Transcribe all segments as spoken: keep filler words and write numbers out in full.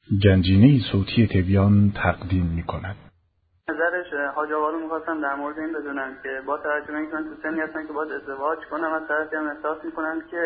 گنجینه صوتی تبیان تقدیم می‌کند. نظرش حاج آقا رو می‌خواستم در مورد این بدونم که با توجه به اینکه من تو سنی هستم که باید ازدواج کنم، از طرفی هم احساس می‌کنم که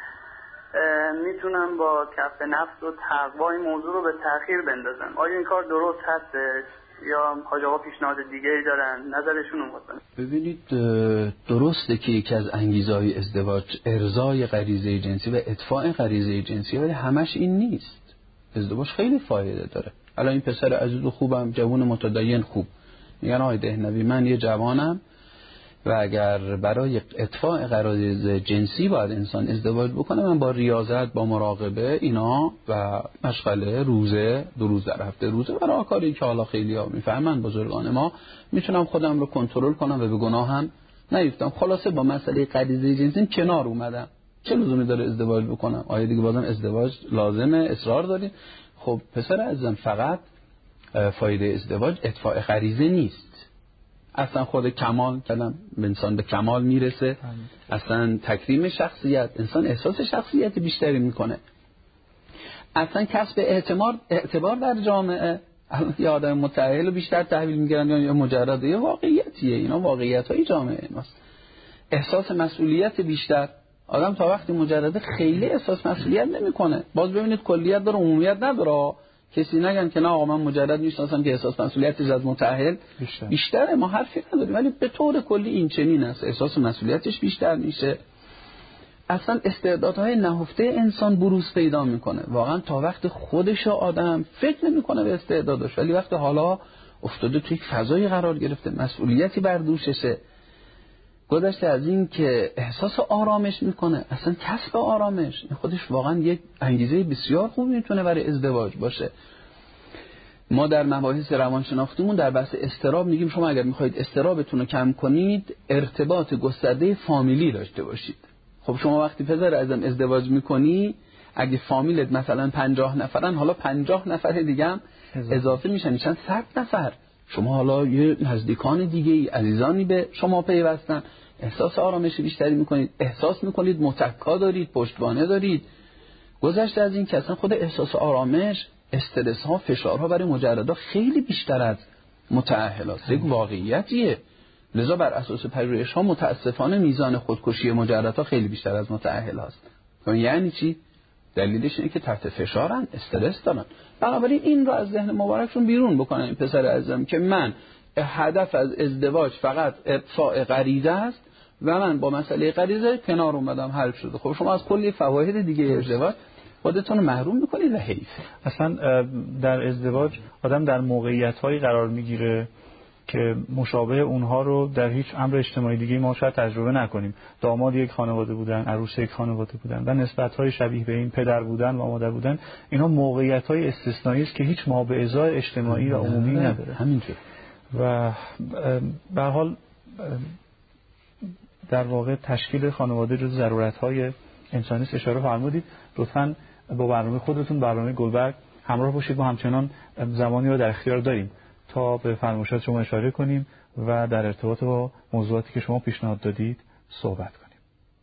میتونم با کف نفس و تقوا این موضوع رو به تأخیر بندازم. آیا این کار درست هستش یا حاج آقا پیشنهاد دیگه‌ای دارن؟ نظرشون رو می‌خواستم. ببینید، درسته که یکی از انگیزه‌های ازدواج ارضای غریزه جنسی و اطفاء غریزه جنسی، ولی همش این نیست. ازدواج خیلی فایده داره. الان این پسر عزیز و خوبم، جوان متدین خوب، میگن آقای دهنوی من یه جوانم و اگر برای اطفاء غرایز جنسی باید انسان ازدواج بکنه، من با ریاضت، با مراقبه اینا و مشغله روزه دو روز در هفته روزه و راهکاری که حالا خیلی ها میفهمن بزرگان ما، میتونم خودم رو کنترل کنم و به گناهم نیفتم. خلاصه با مسئله غریزه جنسی کنار اومدم. چه لزومی داره ازدواج بکنم؟ آیا دیگه بازم ازدواج لازمه؟ اصرار داریم؟ خب پسر عزیزم، فقط فایده ازدواج اطفاء غریزه نیست. اصلا خود کمال کلم انسان به کمال میرسه، اصلا تکریم شخصیت، انسان احساس شخصیت بیشتری میکنه، اصلا کسب اعتبار اعتبار در جامعه. یه آدم متأهل بیشتر تحویل میگیرن یا مجرد یه واقعیتیه، اینا واقعیت‌های جامعه ماست. احساس مسئولیت بیشتر، آدم تا وقتی مجرده خیلی احساس مسئولیت نمیکنه. باز ببینید کلیت داره عمومیت نداره. کسی نگن که نه آقا من مجرد میشناسم که احساس مسئولیتش از متأهل بیشتر. بیشتره، ما حرفی نداریم، ولی به طور کلی این چنین است، احساس مسئولیتش بیشتر میشه. اصلا استعدادهای نهفته انسان بروز پیدا میکنه. واقعا تا وقت خودش آدم فکر نمیکنه به استعدادش، ولی وقتی حالا افتاده توی یک فضایی قرار گرفته، مسئولیتی بر دوششه، گذشته از این که احساس آرامش میکنه، اصلا کسب آرامش، این خودش واقعا یک انگیزه بسیار خوب میتونه برای ازدواج باشه. ما در مباحث روانشناختیمون در بحث اضطراب میگیم شما اگر میخواید اضطرابتون رو کم کنید، ارتباط گسترده فامیلی داشته باشید. خب شما وقتی پدر ازم ازدواج میکنی، اگه فامیلت مثلا پنجاه نفرن، حالا پنجاه نفر دیگه هم اضافه میشن، میشن صد نفر. شما حالا یه نزدیکان دیگه ای، عزیزانی به شما پیوستن، احساس آرامش بیشتری میکنید، احساس میکنید متکا دارید، پشتوانه دارید. گذشته از این که اصلا خود احساس آرامش، استرس ها، فشارها برای مجردا خیلی بیشتر از متأهلات، یک واقعیتیه. لذا بر اساس پژوهش ها متاسفانه میزان خودکشی مجردا خیلی بیشتر از متأهلات. یعنی چی؟ دلیلش اینه که تحت فشارن، استرس دارن. بنابراین این رو از ذهن مبارکشون بیرون بکنن این پسر عزیزم که من هدف از ازدواج فقط اطفاء غریزه است و من با مسئله غریزه کنار اومدم، حل شده. خب شما از کلی فواید دیگه ازدواج خودتون رو محروم میکنید و حیف. اصلا در ازدواج آدم در موقعیت‌هایی قرار میگیره که مشابه اونها رو در هیچ امر اجتماعی دیگه ما شاید تجربه نکنیم. داماد یک خانواده بودن، عروس یک خانواده بودن و نسبت‌های شبیه به این، پدر بودن و مادر بودن، اینا موقعیت‌های استثنایی است که هیچ مابعضای اجتماعی و عمومی نداره. همینطور. و به هر حال در واقع تشکیل خانواده جز ضرورت‌های انسانی است. اشاره فرمودید. لطفاً با برنامه خودتون، برنامه گلبرگ همراه باشید. ما همچنان زمانی رو در اختیار داریم تا به فرمایشات شما اشاره کنیم و در ارتباط با موضوعاتی که شما پیشنهاد دادید صحبت کنیم.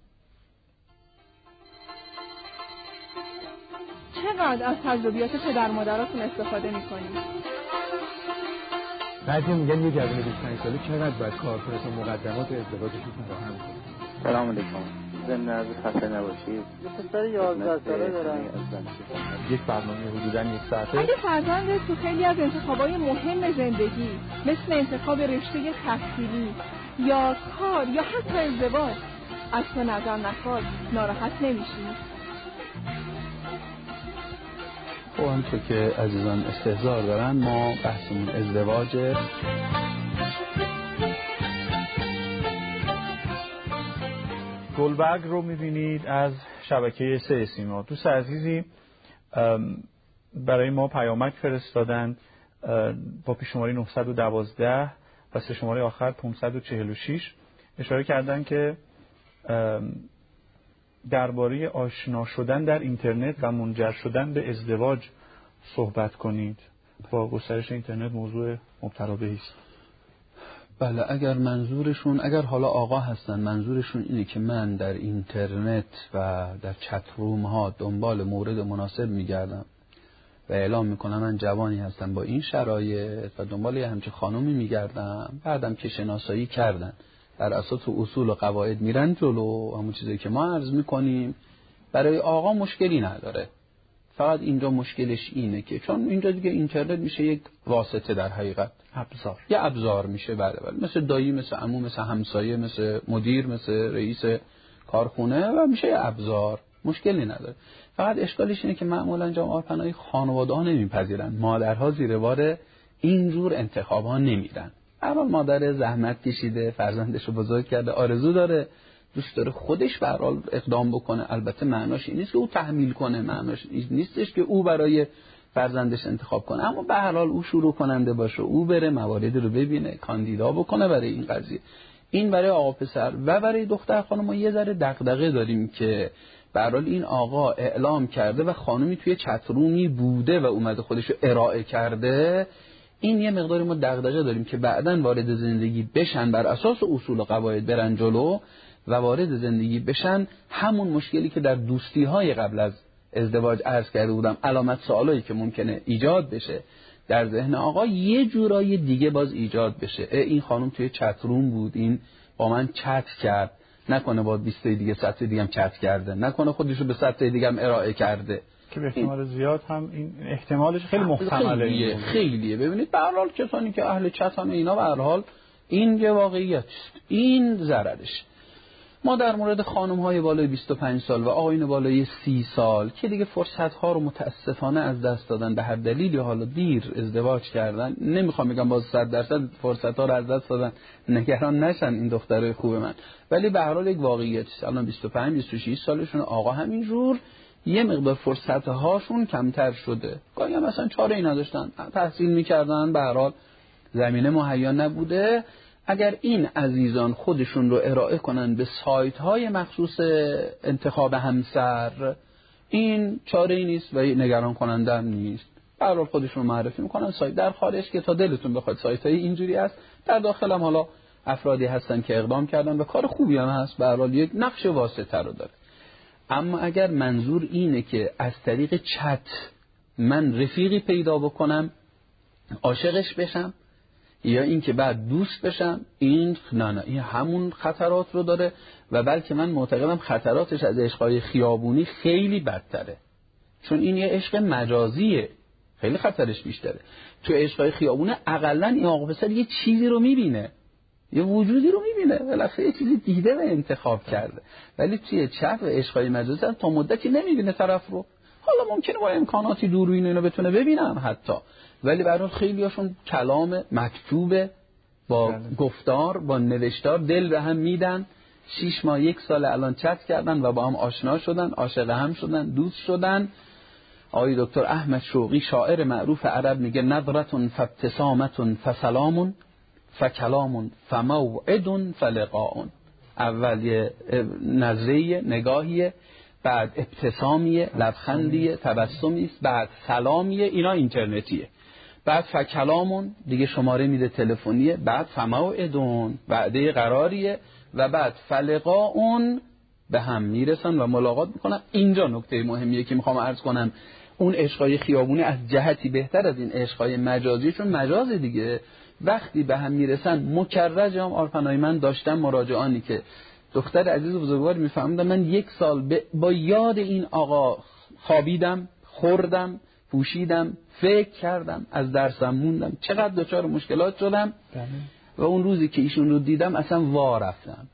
چقدر از تجربیات پدر مادراتون استفاده می‌کنید؟ بعضی میگن یه جوان بیست و پنج ساله چقدر باید کار کنه تا مقدمات ازدواجشون با هم کنه. سلام علیکم. ضمن از خسته نباشید. یه پسر یازده ساله دارم. یک برنامه حدوداً یک ساعته. اگه فرزندت تو خیلی از انتخابای مهم زندگی مثل انتخاب رشته تحصیلی یا کار یا حتی ازدواج از تو نظر نخواد، ناراحت نمیشی؟ خب همونطور که عزیزان استحضار دارن، ما بحثمون ازدواجه. گلبرگ رو می‌بینید از شبکه سه سیما. دوست عزیزی برای ما پیامک فرستادن با پیش شماره نهصد و دوازده و سه شماره آخر پانصد و چهل و شش. اشاره کردن که درباره آشنا شدن در اینترنت و منجر شدن به ازدواج صحبت کنید. با گسترش اینترنت موضوع مبتلا بهی است. بله، اگر منظورشون، اگر حالا آقا هستن منظورشون اینه که من در اینترنت و در چت روم ها دنبال مورد مناسب میگردم و اعلام میکنم من جوانی هستم با این شرایط و دنبال یه همچین خانومی میگردم. بعدم که شناسایی کردن بر اساس اصول و قواعد میرن جلو، همون چیزی که ما عرض میکنیم. برای آقا مشکلی نداره، فقط اینجا مشکلش اینه که چون اینجا دیگه اینترنت میشه یک واسطه، در حقیقت ابزار، یه ابزار میشه. بله بله، مثل دایی، مثل عمو، مثل همسایه، مثل مدیر، مثل رئیس کارخونه و میشه یه ابزار، مشکلی نداره. فقط اشکالش اینه که معمولا جامعه پناهی خانواده‌ها نمیپذیرن، مادرها زیر بار اینجور انتخاب‌ها نمیرن. هر حال مادر زحمت کشیده، فرزندشو بزرگ کرده، آرزو داره، دوست داره خودش به هر حال اقدام بکنه. البته معناش این نیست که او تحمیل کنه، معناش این نیستش که او برای فرزندش انتخاب کنه، اما به هر حال او شروع کننده باشه، او بره مواردی رو ببینه، کاندیدا بکنه برای این قضیه. این برای آقا پسر و برای دختر خانم ما یه ذره دغدغه داریم که به هر حال این آقا اعلام کرده و خانمی توی چترومی بوده و اومده خودشو ارائه کرده. این یه مقداری ما دغدغه داریم که بعداً وارد زندگی بشن، بر اساس اصول و قواعد برن جلو و وارد زندگی بشن، همون مشکلی که در دوستی‌های قبل از ازدواج عرض کرده بودم، علامت سوالایی که ممکنه ایجاد بشه در ذهن آقا یه جورای دیگه باز ایجاد بشه. این خانم توی چت روم بود، این با من چت کرد، نکنه با بیست تا دیگه سطح دیگه هم چت کرده، نکنه خودشو به سطح دیگه هم ارائه کرده، که به احتمال زیاد هم این احتمالش خیلی محتمله. خیلیه خیلیه. ببینید به هر حال کسانی که اهل چت هم اینا، به هر حال این یه واقعیت است، این ضررش. ما در مورد خانم‌های بالای بیست و پنج سال و آقایون بالای سی سال که دیگه فرصت‌ها رو متاسفانه از دست دادن، به هر دلیلی حالا دیر ازدواج کردن، نمیخوام بگم باز صد درصد فرصت‌ها رو از دست دادن، نگران نشن این دخترای خوب من، ولی به هر حال یک واقعیت است. الان بیست و پنج بیست و شش سالشون، آقا همینجور یه مقدار فرصت‌هاشون کمتر شده. گاهی هم مثلا چاره‌ای نداشتن، تحصیل می‌کردن، به هر حال زمینه مهیا نبوده. اگر این عزیزان خودشون رو ارائه کنن به سایت‌های مخصوص انتخاب همسر، این چاره‌ای نیست و نگران کننده هم نیست. به هر حال خودشون معرفی میکنن سایت در خارج که تا دلتون بخواد سایت‌های اینجوری هست، در داخل هم حالا افرادی هستن که اقدام کردن و کار خوبی هم هست، به هر حال یک نقش واسطه رو داره. اما اگر منظور اینه که از طریق چت من رفیقی پیدا بکنم، عاشقش بشم، یا این که بعد دوست بشم، این نه نه این همون خطرات رو داره و بلکه من معتقدم خطراتش از عشقای خیابونی خیلی بدتره، چون این یه عشق مجازیه، خیلی خطرش بیشتره. تو عشقای خیابونی اقلن این آقا پسر یه چیزی رو میبینه، یه وجودی رو میبینه، بالاخره یه چیزی دیده و انتخاب کرده، ولی توی چت و عشقای مجازی تا مدتی نمیبینه طرف رو. حالا ممکنه با امکاناتی دوربین اینو بتونه ببینم حتی، ولی برای خیلیاشون کلام مکتوبه، با بله. گفتار، با نوشتار دل به هم میدن. شیش ماه یک سال الان چت کردن و با هم آشنا شدن، عاشق هم شدن، دوست شدن. آقای دکتر احمد شوقی شاعر معروف عرب میگه نظرتون فابتسامتون فسلامون فکلامون فموعدون فلقاون. اول یه نظریه، نگاهیه، بعد ابتسامیه، لبخندیه، تبسمیه، بعد سلامیه، اینا اینترنتیه، بعد فکلامون دیگه شماره میده تلفنیه، بعد فموعدون وعده قراریه، و بعد فلقاون به هم میرسن و ملاقات میکنن. اینجا نکته مهمیه که میخوام عرض کنم، اون عشقای خیابونی از جهتی بهتر از این عشقای مجازی، چون مجاز دیگه وقتی به هم میرسن مکرر. هم آرپنای من داشتم مراجعانی که دختر عزیز و بزرگوار میفهمدن من یک سال با یاد این آقا خوابیدم، خوردم، پوشیدم، فکر کردم، از درسم موندم، چقدر دچار مشکلات شدم و اون روزی که ایشون رو دیدم اصلا وا رفتم،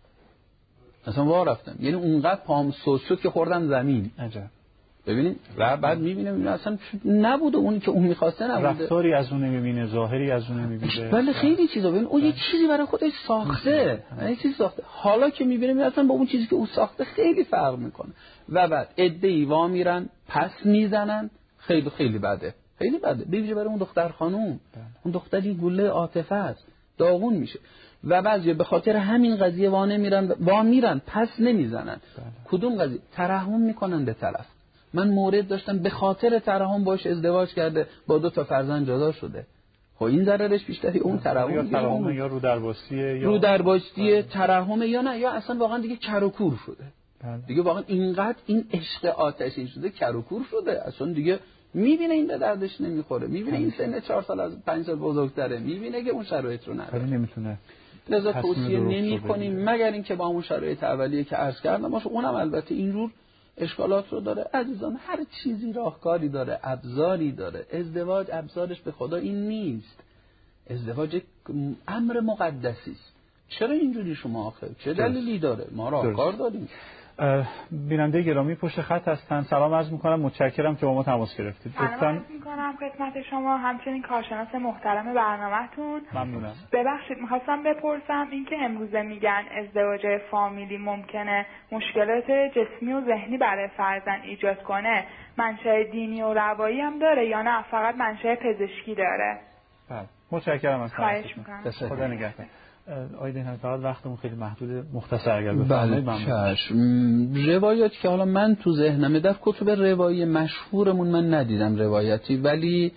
اصلا وا رفتم، یعنی اونقدر پام سوس شد که خوردم زمین. عجب. ببینید و بعد میبینم این اصلا نبوده اونی که اون میخواسته، نبوده، رفتاری از اون نمیبینه، ظاهری از اون نمیبینه، بله خیلی چیزا. ببین اون یه چیزی برای خودش ساخته، یه چیزی ساخته، حالا که میبینیم اصلا با اون چیزی که او ساخته خیلی فرق میکنه. و بعد عده‌ای وا میرن پس میزنن، خیلی خیلی بده، خیلی بده، ببینید برای اون دختر خانوم، اون دختری گله عاطفه است، داغون میشه. و بعضی به خاطر همین قضیه وا نمیرن، وا میرن پس نمیزنن. کدوم قضیه؟ ترحم میکنن به طرف. من مورد داشتم به خاطر ترحم باش ازدواج کرده، با دو تا فرزند جدا شده. خب این ضررش بیشتری اون ترحم یا ترحم یا رو درباستیه یا رو درباستیه، ترحم یا نه، یا اصلا واقعا دیگه کر و کور شده. بله. دیگه واقعا اینقدر این عشق آتشین شده، کر و کور شده، اصلا دیگه میبینه این به دردش نمیخوره، میبینه این سن چهار سال از پنج سال بزرگتره، میبینه که اون شرایط رو نداره، ولی نمیتونه. لذا توصیه نمی‌کنیم مگر اینکه با اون شرایط اولیه که عرض کردم باشه. اونم البته اینجور اشکالات رو داره. عزیزان هر چیزی راهکاری داره، ابزاری داره. ازدواج ابزارش به خدا این نیست. ازدواج امر مقدسی است. چرا اینجوری شما آخه؟ چه دلیلی داره؟ ما راهکار داریم. بیننده گرامی پشت خط هستن. سلام عرض می‌کنم، متشکرم که با ما تماس گرفتید. سلام عرض می‌کنم خدمت شما، همچنین کارشناس محترم برنامه‌تون. ممنونم. ببخشید می‌خواستم بپرسم اینکه امروزه میگن ازدواج فامیلی ممکنه مشکلات جسمی و ذهنی برای فرزند ایجاد کنه، منشأ دینی و روایی هم داره یا نه فقط منشأ پزشکی داره؟ بله متشکرم از خواهش می‌کنم. خدا نگهدار. آیدین هم فقط وقتمون خیلی محدود، مختصر اگر بفرمایید. بله چشم. روایاتی که حالا من تو ذهنمه در کتب روایی مشهورمون من ندیدم روایتی، ولی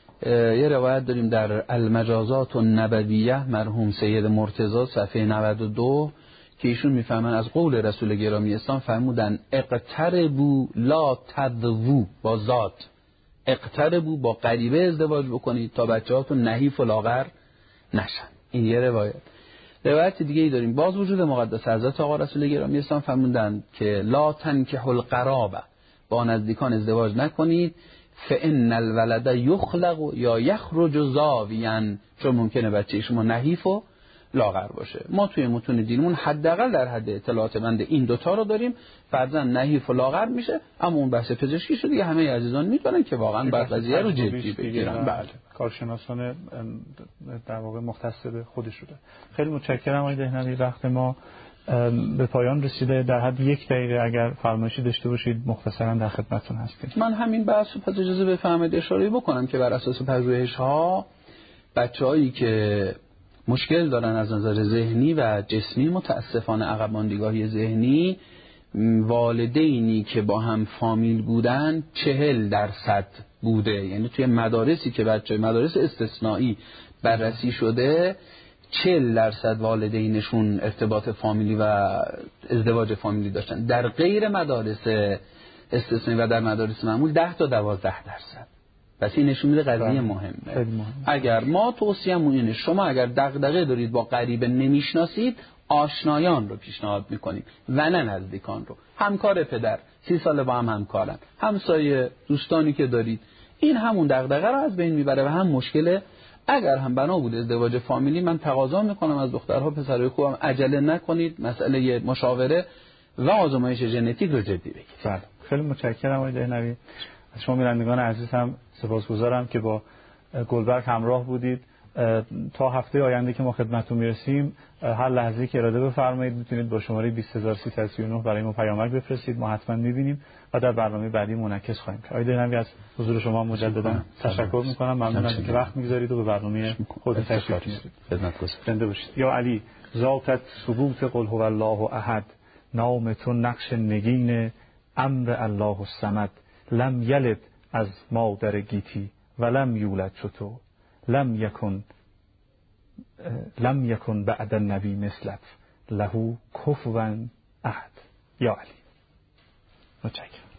یه روایت داریم در المجازات النبویه مرحوم سید مرتضی صفحه نود و دو که ایشون میفهمن از قول رسول گرامی اسلام فرمودن اقتربوا لا تضووا، با ذات اقتربوا، با غریبه ازدواج بکنید تا بچه‌هاتون نحیف و لاغر نشن. این یه روایت. روایت دیگه ای داریم باز وجود مقدس حضرت آقا رسول گرامی اسلام فرمودند که لا تنکحوا القرابه، با نزدیکان ازدواج نکنید، فان الولد یخلق یا یخرج زاویا، چون ممکنه بچه شما نحیف و لاغر باشه. ما توی متون دینمون حداقل در حد اطلاعات بنده این دوتا رو داریم، فرزند نحیف و لاغر میشه، اما اون بحث پزشکی شده دیگه همه عزیزان میدونن که واقعا بعد قضیه رو جدی بگیرن. بله کارشناسان در واقع مختص به خودش شده. خیلی متشکرم آقای دهنوی، وقت ما به پایان رسیده. در حد یک دقیقه اگر فرمایشی داشته باشید مختصرا در خدمتتون هستیم. من همین بحث رو پس اجازه بفرمایید اشاره بکنم که بر اساس پژوهش‌ها بچه‌هایی که مشکل دارن از نظر ذهنی و جسمی، متاسفانه عقب ماندگاری ذهنی، والدینی که با هم فامیل بودن چهل درصد بوده. یعنی توی مدارسی که بچه مدارس استثنایی بررسی شده چهل درصد والدینشون ارتباط فامیلی و ازدواج فامیلی داشتن. در غیر مدارس استثنایی و در مدارس معمول ده تا دوازده درصد. پس این نشون میده قضیه مهمه. مهم. اگر ما توصیه‌مون اینه شما اگر دغدغه دارید با غریبه نمیشناسید، آشنایان رو پیشنهاد میکنیم و نه نزدیکان رو. همکار پدر، سی ساله با هم همکارن، همسایه، دوستانی که دارید، این همون دغدغه رو از بین میبره و هم مشکل. اگر هم بنا بود ازدواج فامیلی، من تقاضا میکنم از دخترها پسرای خوبم عجله نکنید، مسئله مشاوره و آزمایش ژنتیک رو جدی بگیرید. بله خیلی متشکرم آقای دهنوی. از شما میرندگان عزیز هم سپاسگزارم که با گلبرگ همراه بودید. تا هفته آینده که ما خدمتتون میرسیم، هر لحظه‌ای که اراده بفرمایید میتونید با شماره بیست هزار سیصد و سی و نه برای ما پیامک بفرستید، ما حتما میبینیم و در برنامه بعدی منعکس خواهیم کرد. آقای دهنوی از حضور شما مجددا تشکر میکنم. ممنونم که وقت میگذارید و به برنامه خود تشریف میارید. خدمتگزارم. زنده باشید. یا علی ذاتت ثبوت قل هو الله احد، نام تو نقش نگین امر الله الصمد، لم یلد از مادر گیتی و لم یولد چطور، لم یکن لم یکن بعد النبی مثلت، له کفوا احد. یا علی. متشکرم.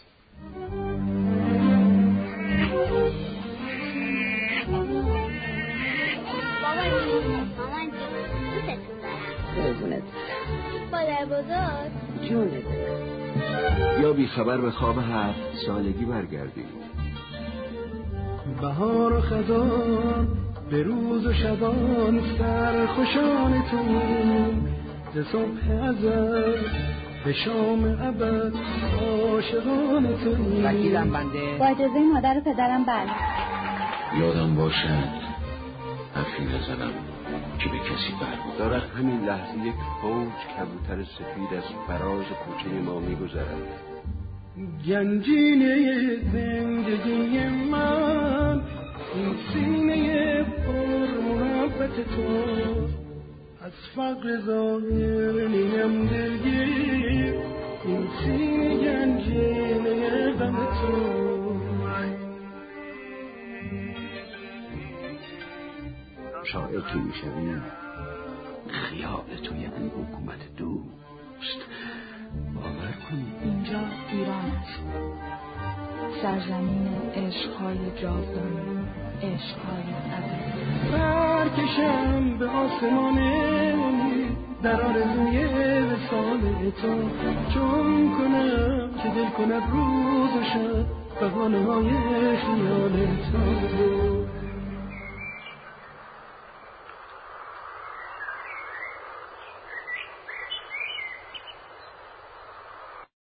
مامان دوستتون دارم. قربونت. مادر بزرگ جونت. یا بیخبر به خواب هفت سالگی برگردی. بهار و خزان به روز و شبان سرخوشان تو، ز صبح ازل به شام ابد عاشقان تو. وکیلم بنده. با اجازه مادر و پدرم بله. یادم باشد حرفی نزنم که به کسی بر دارد. همین لحظه یک فوج کبوتر سفید از فراز کوچه ما میگذرد. گنجینه زندگی من این سینه پر محبت تو، از فقر ظاهر نیم دلگیر این سینه گنجینه غم تو. شاعر که میشوی خیال توی این حکومت دوست، باور کنی اینجا ایران است. سرزمین عشقهای جاودانه، عشقهای ابدی. برکشم به آسمان امید در آرزوی وصال تو، چون کنم که دل کند روز و شب بهانه‌های خیال تو.